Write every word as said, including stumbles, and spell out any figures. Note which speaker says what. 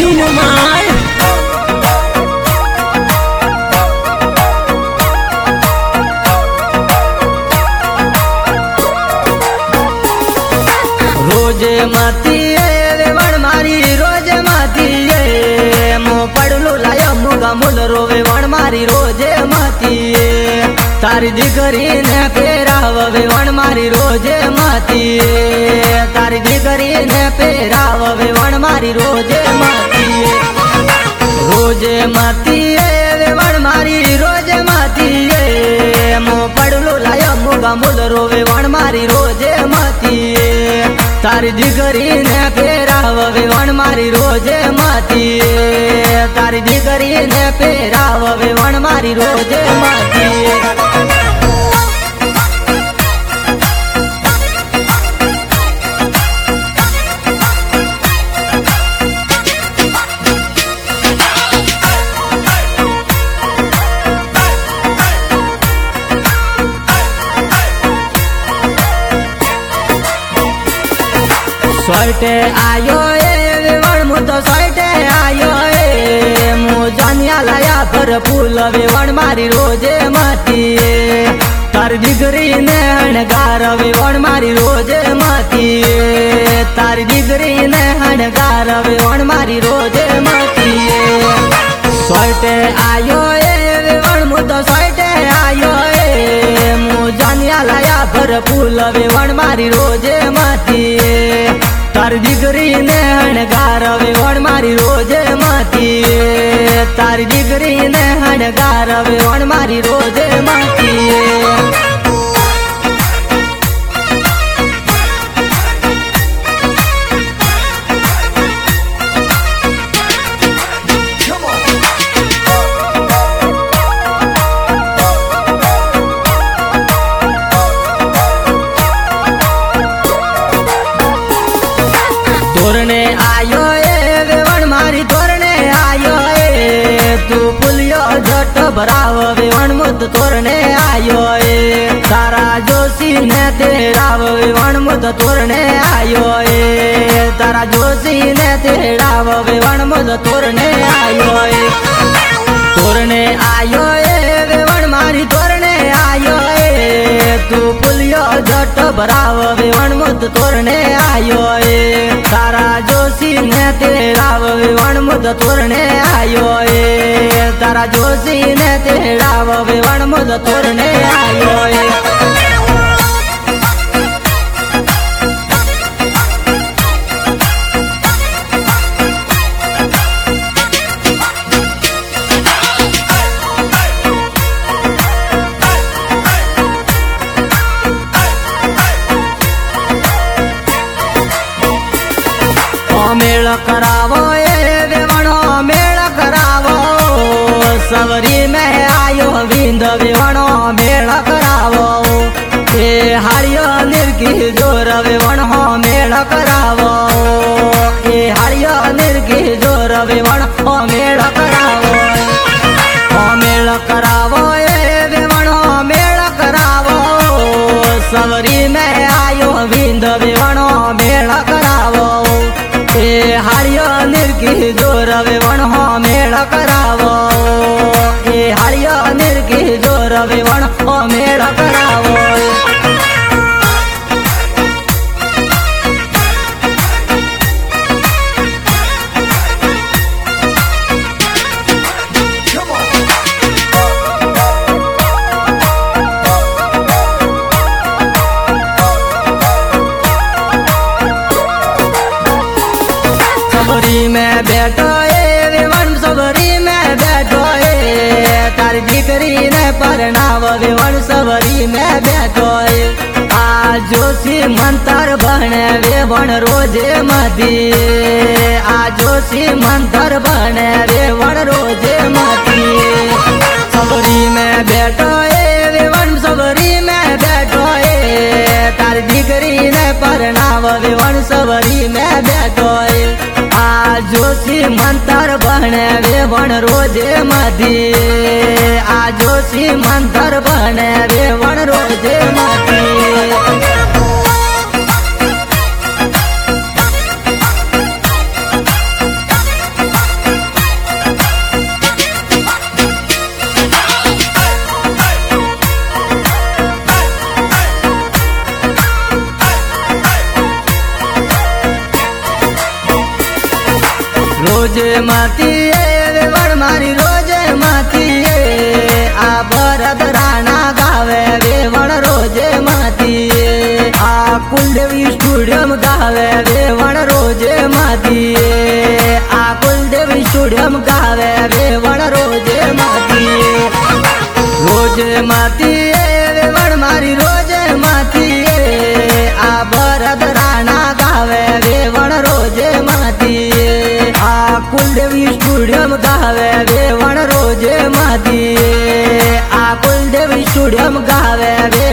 Speaker 1: तीन माय रोजे माती वेवण मारी रोजे माती मो पड़लो लाया मुगा मुल रोवे वण मारी रोजे माती तारी दीकरी ने पेराव वेवण मारी रोजे माती तारी दीकरी ने पेराव वेवण मारी रोजे माती रोजे माती वेवण मारी रोजे माती मो पड़लो लाया मुगा मुल रोवे वण मारी रोजे माती तारी दीकरी ने पेराव वेवण मारी रोजे माती तारी दीकरी ने पेराव वेवण मारी रोजे माती सोटे आयो ए वेवण मु तो सोटे आयो ए मु जानिया लाया पर फूल वेवण मारी रोजे माती तार दीकरी ने हणगार वेवण मारी रोजे माती तार दीकरी ने हणगार वेवण मारी रोजे माती सोटे आयो ए वेवण मु तो सोटे आयो ए मु जानिया लाया पर फूल वेवण मारी रोजे माती तार दीकरी ने हणगार वेवण मारी रोजे माती तार दीकरी ने हणगार वेवण मारी रोजे माती तोरने आयो ए वेवण मारी तोरने आयो ए तू पुलियो झट भराव वेवण मुद तोरने आयो ए तारा जोशी ने तेराव वेवण मुद तोरने आयो ए तारा जोशी ने तेराव वेवण मुद तोरने आयो ए तोरने आयो ए वेवण मारी तोरने आयो ए तू पुलियो झट भराव वेवण मुद तोरने आयो ए तारा जोशी ने तेराव वेवण मुद तोरने आयो ए तारा जोशी ने तेराव वेवण मुद तोरने आयो ए मेल करावो ए वेवणो मेल करावो सवरी में आयो विंद वेवणो मेल करावो ए हाड़ियो निर्की जोर वेवणो मेल करावो ए हाड़ियो निर्की जोर वेवणो मेल करावो मेल करावो ए वेवणो मेल करावो सवरी में आयो विंद वेवणो मेल करावो ए हाड़ियो निर्की जोर वेवण हो मेल करावो ए हाड़ियो निर्की जोर वेवण हो मेल करावो सबरी में बैठो ए वेवण सबरी में बैठो ए तारी दीकरी ने परनाव वेवण सबरी में बैठो ए आ जोशी मंतर बने वेवण रोजे मती आ जोशी मंतर बने वेवण रोजे मती सबरी में बैठो ए वेवण सबरी में बैठो ए तारी दीकरी ने परनाव वेवण सबरी में बैठो ए आ जोशी मंतर बने वेवण रोजे मती आ जोशी मंतर बने वेवण रोजे मती રોજે માતીએ વેવણ મારી રોજે માતીએ આ ભરત રાણા ગાવે વેવણ રોજે માતીએ આ કુલદેવી સ્ટુડિયમ ગાવે વેવણ રોજે માતીએ આ કુલદેવી સ્ટુડિયમ ગાવે વેવણ રોજે માતીએ રોજે માતીએ વેવણ મારી રોજે માતીએ આ ભરત રાણા ગાવે વેવણ રોજે માતીએ આ કુલદેવી સ્ટુડિયમ ગાવે વેવણ રોજે માતીએ આ કુલદેવી સ્ટુડિયમ ગાવે